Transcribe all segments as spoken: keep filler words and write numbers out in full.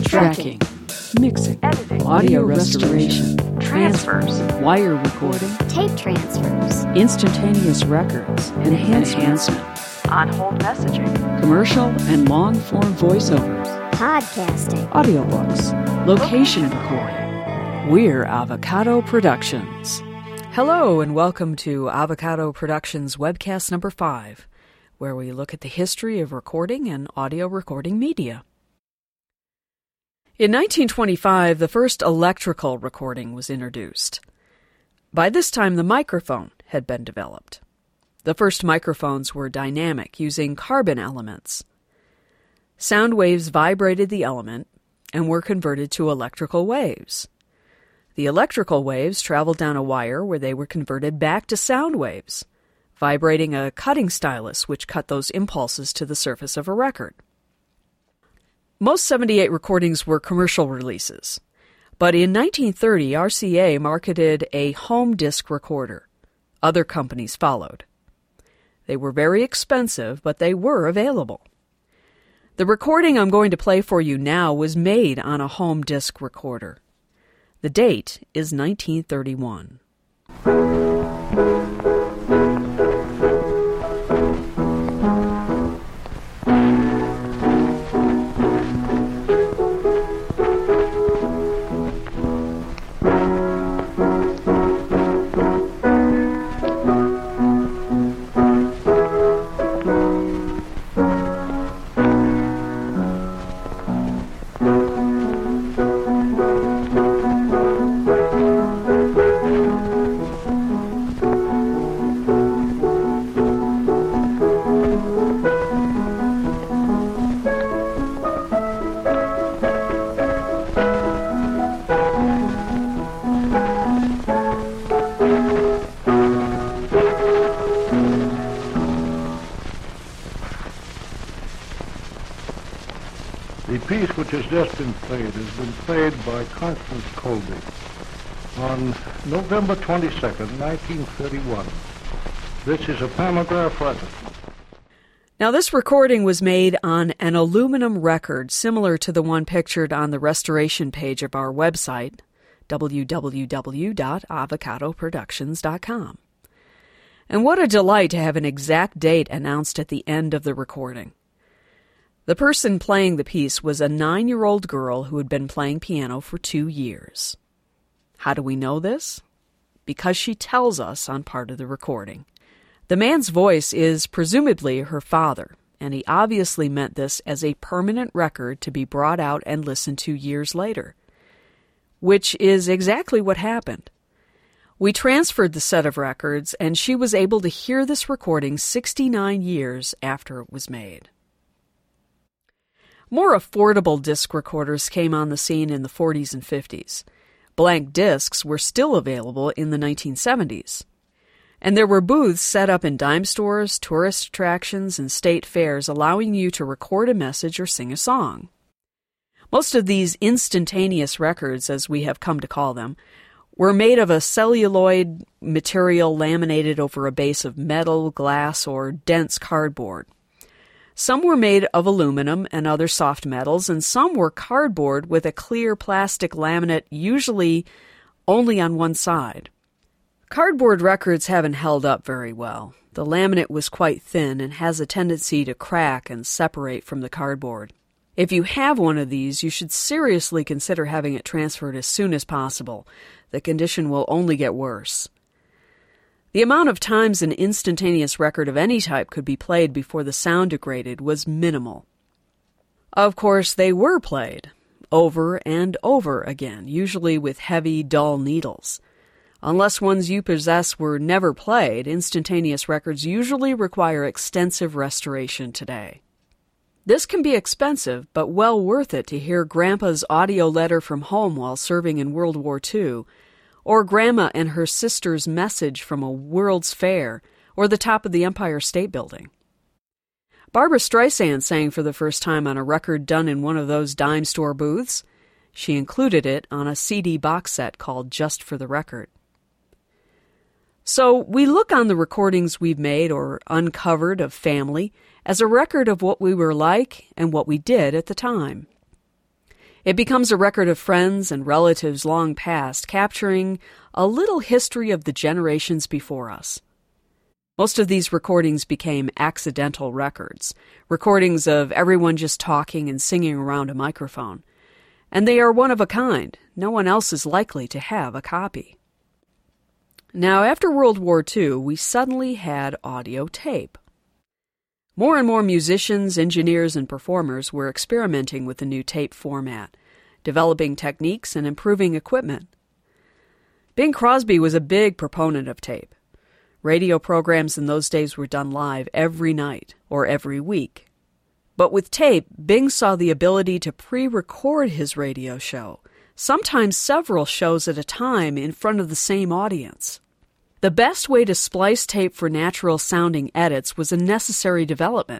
tracking, mixing, editing, audio restoration, transfers, wire recording, tape transfers, instantaneous records, enhancement, on-hold messaging, commercial and long-form voiceovers, podcasting, audiobooks, location recording. We're Avocado Productions. Hello and welcome to Avocado Productions webcast number five, where we look at the history of recording and audio recording media. In nineteen twenty-five, the first electrical recording was introduced. By this time, the microphone had been developed. The first microphones were dynamic, using carbon elements. Sound waves vibrated the element and were converted to electrical waves. The electrical waves traveled down a wire where they were converted back to sound waves, vibrating a cutting stylus which cut those impulses to the surface of a record. Most seventy-eight recordings were commercial releases, but in nineteen thirty, R C A marketed a home disc recorder. Other companies followed. They were very expensive, but they were available. The recording I'm going to play for you now was made on a home disc recorder. The date is nineteen thirty-one. The piece which has just been played has been played by Constance Colby on November twenty-second, nineteen thirty-one. This is a Pamograph record. Now, this recording was made on an aluminum record similar to the one pictured on the restoration page of our website, w w w dot avocado productions dot com. And what a delight to have an exact date announced at the end of the recording. The person playing the piece was a nine-year-old girl who had been playing piano for two years. How do we know this? Because she tells us on part of the recording. The man's voice is presumably her father, and he obviously meant this as a permanent record to be brought out and listened to years later, which is exactly what happened. We transferred the set of records, and she was able to hear this recording sixty-nine years after it was made. More affordable disc recorders came on the scene in the forties and fifties. Blank discs were still available in the nineteen seventies. And there were booths set up in dime stores, tourist attractions, and state fairs allowing you to record a message or sing a song. Most of these instantaneous records, as we have come to call them, were made of a celluloid material laminated over a base of metal, glass, or dense cardboard. Some were made of aluminum and other soft metals, and some were cardboard with a clear plastic laminate, usually only on one side. Cardboard records haven't held up very well. The laminate was quite thin and has a tendency to crack and separate from the cardboard. If you have one of these, you should seriously consider having it transferred as soon as possible. The condition will only get worse. The amount of times an instantaneous record of any type could be played before the sound degraded was minimal. Of course, they were played, over and over again, usually with heavy, dull needles. Unless ones you possess were never played, instantaneous records usually require extensive restoration today. This can be expensive, but well worth it to hear Grandpa's audio letter from home while serving in World War Two, or Grandma and her sister's message from a World's Fair, or the top of the Empire State Building. Barbra Streisand sang for the first time on a record done in one of those dime store booths. She included it on a C D box set called Just for the Record. So we look on the recordings we've made or uncovered of family as a record of what we were like and what we did at the time. It becomes a record of friends and relatives long past, capturing a little history of the generations before us. Most of these recordings became accidental records, recordings of everyone just talking and singing around a microphone. And they are one of a kind. No one else is likely to have a copy. Now, after World War Two, we suddenly had audio tape. More and more musicians, engineers, and performers were experimenting with the new tape format, developing techniques and improving equipment. Bing Crosby was a big proponent of tape. Radio programs in those days were done live every night or every week. But with tape, Bing saw the ability to pre-record his radio show, sometimes several shows at a time in front of the same audience. The best way to splice tape for natural-sounding edits was a necessary development.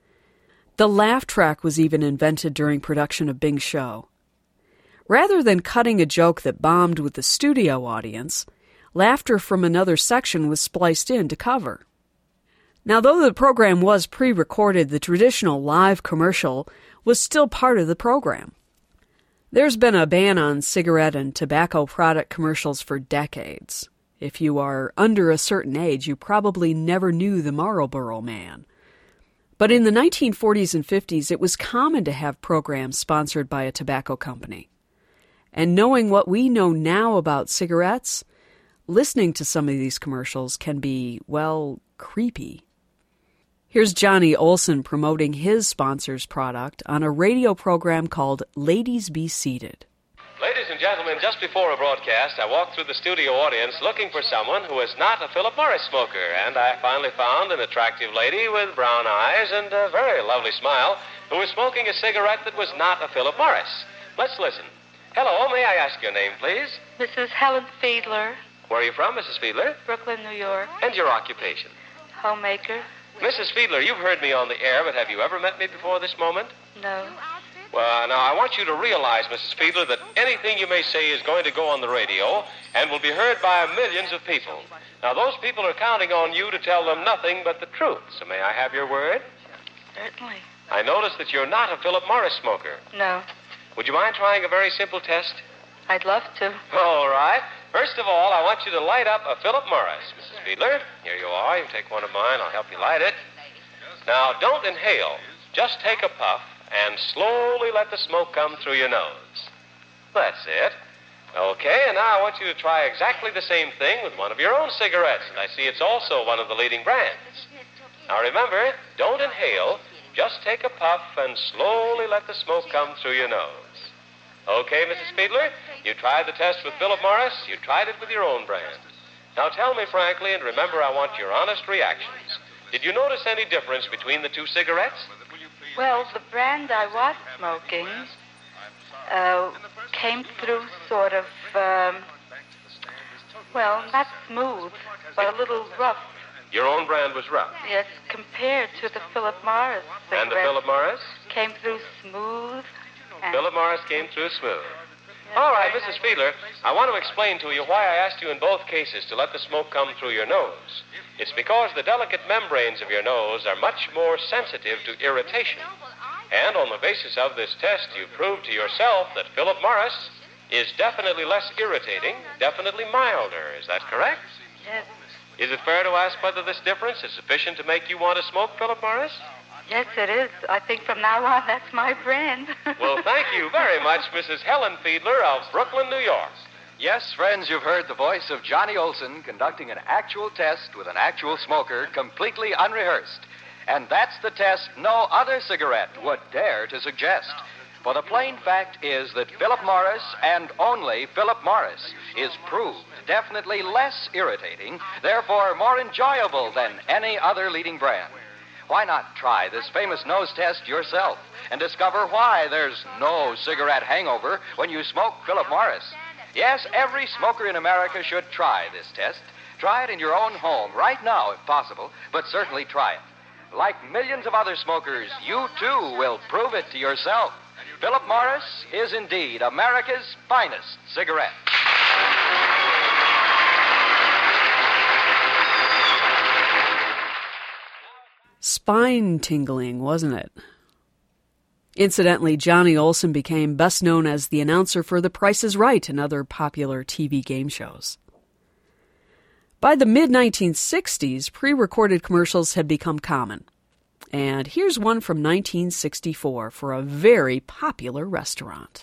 The laugh track was even invented during production of Bing's show. Rather than cutting a joke that bombed with the studio audience, laughter from another section was spliced in to cover. Now, though the program was pre-recorded, the traditional live commercial was still part of the program. There's been a ban on cigarette and tobacco product commercials for decades. If you are under a certain age, you probably never knew the Marlboro Man. But in the nineteen forties and fifties, it was common to have programs sponsored by a tobacco company. And knowing what we know now about cigarettes, listening to some of these commercials can be, well, creepy. Here's Johnny Olson promoting his sponsor's product on a radio program called Ladies Be Seated. Ladies and gentlemen, just before a broadcast, I walked through the studio audience looking for someone who was not a Philip Morris smoker, and I finally found an attractive lady with brown eyes and a very lovely smile who was smoking a cigarette that was not a Philip Morris. Let's listen. Hello, may I ask your name, please? Missus Helen Fiedler, Where are you from, Missus Fiedler? Brooklyn, New York. And your occupation? Homemaker. Missus Fiedler, you've heard me on the air, but have you ever met me before this moment? No. Well, now, I want you to realize, Missus Fiedler, that anything you may say is going to go on the radio and will be heard by millions of people. Now, those people are counting on you to tell them nothing but the truth. So may I have your word? Certainly. I notice that you're not a Philip Morris smoker. No. Would you mind trying a very simple test? I'd love to. All right. First of all, I want you to light up a Philip Morris. Missus Fiedler, here you are. You can take one of mine. I'll help you light it. Now, don't inhale. Just take a puff and slowly let the smoke come through your nose. That's it. Okay, and now I want you to try exactly the same thing with one of your own cigarettes. And I see it's also one of the leading brands. Now, remember, don't inhale. Just take a puff and slowly let the smoke come through your nose. Okay, Missus Fiedler, you tried the test with Philip Morris. You tried it with your own brand. Now tell me frankly, and remember I want your honest reactions. Did you notice any difference between the two cigarettes? Well, the brand I was smoking uh, came through sort of, um, well, not smooth, but a little rough. Your own brand was rough? Yes, compared to the Philip Morris cigarette. And the Philip Morris? Came through smooth. And Philip Morris came through smooth. All right, Missus Fiedler, I want to explain to you why I asked you in both cases to let the smoke come through your nose. It's because the delicate membranes of your nose are much more sensitive to irritation. And on the basis of this test, you proved to yourself that Philip Morris is definitely less irritating, definitely milder. Is that correct? Yes. Is it fair to ask whether this difference is sufficient to make you want to smoke Philip Morris? Yes, it is. I think from now on, that's my brand. Well, thank you very much, Missus Helen Fiedler of Brooklyn, New York. Yes, friends, you've heard the voice of Johnny Olson conducting an actual test with an actual smoker, completely unrehearsed. And that's the test no other cigarette would dare to suggest. For the plain fact is that Philip Morris, and only Philip Morris, is proved definitely less irritating, therefore more enjoyable than any other leading brand. Why not try this famous nose test yourself and discover why there's no cigarette hangover when you smoke Philip Morris? Yes, every smoker in America should try this test. Try it in your own home right now, if possible, but certainly try it. Like millions of other smokers, you too will prove it to yourself. Philip Morris is indeed America's finest cigarette. Spine tingling, wasn't it? Incidentally, Johnny Olson became best known as the announcer for The Price is Right and other popular T V game shows. By the mid nineteen sixties, pre-recorded commercials had become common. And here's one from nineteen sixty-four for a very popular restaurant.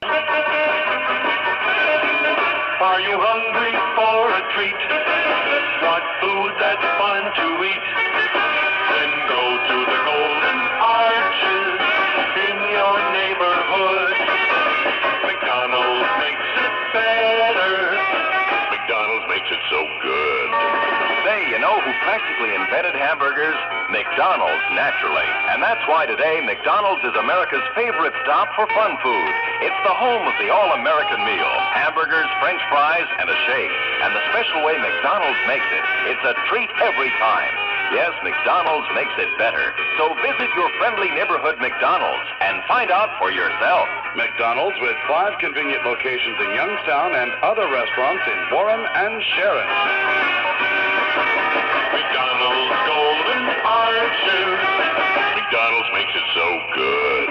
Are you hungry for a treat? Want food that's fun to eat? Then go to the Golden Arches in your neighborhood. McDonald's makes it better. McDonald's makes it so good. Say, you know who practically invented hamburgers? McDonald's, naturally. And that's why today McDonald's is America's favorite stop for fun food. It's the home of the all-American meal. Hamburgers, French fries, and a shake. And the special way McDonald's makes it, it's a treat every time. Yes, McDonald's makes it better. So visit your friendly neighborhood McDonald's and find out for yourself. McDonald's with five convenient locations in Youngstown and other restaurants in Warren and Sharon. McDonald's Golden Arches. McDonald's makes it so good.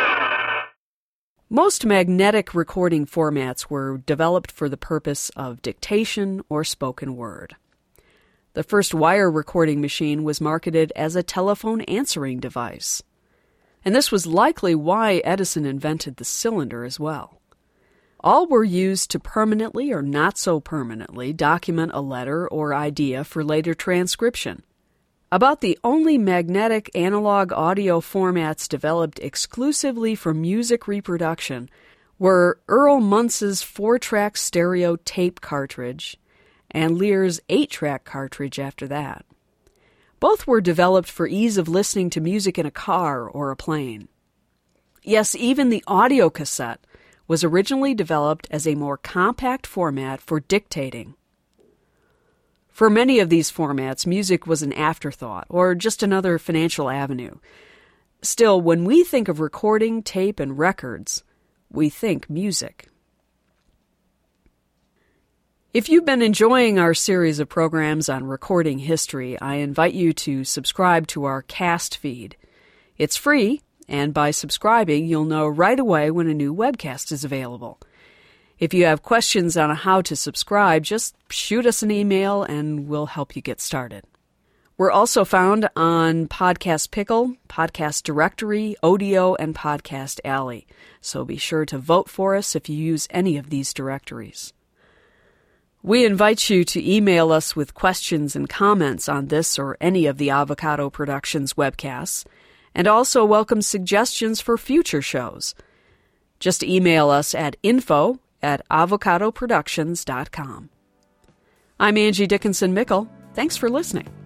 Most magnetic recording formats were developed for the purpose of dictation or spoken word. The first wire recording machine was marketed as a telephone answering device. And this was likely why Edison invented the cylinder as well. All were used to permanently or not so permanently document a letter or idea for later transcription. About the only magnetic analog audio formats developed exclusively for music reproduction were Earl Muntz's four-track stereo tape cartridge and Lear's eight-track cartridge after that. Both were developed for ease of listening to music in a car or a plane. Yes, even the audio cassette was originally developed as a more compact format for dictating. For many of these formats, music was an afterthought or just another financial avenue. Still, when we think of recording, tape, and records, we think music. If you've been enjoying our series of programs on recording history, I invite you to subscribe to our cast feed. It's free, and by subscribing, you'll know right away when a new webcast is available. If you have questions on how to subscribe, just shoot us an email and we'll help you get started. We're also found on Podcast Pickle, Podcast Directory, Odeo, and Podcast Alley, so be sure to vote for us if you use any of these directories. We invite you to email us with questions and comments on this or any of the Avocado Productions webcasts, and also welcome suggestions for future shows. Just email us at info at avocado productions dot com. I'm Angie Dickinson Mickle. Thanks for listening.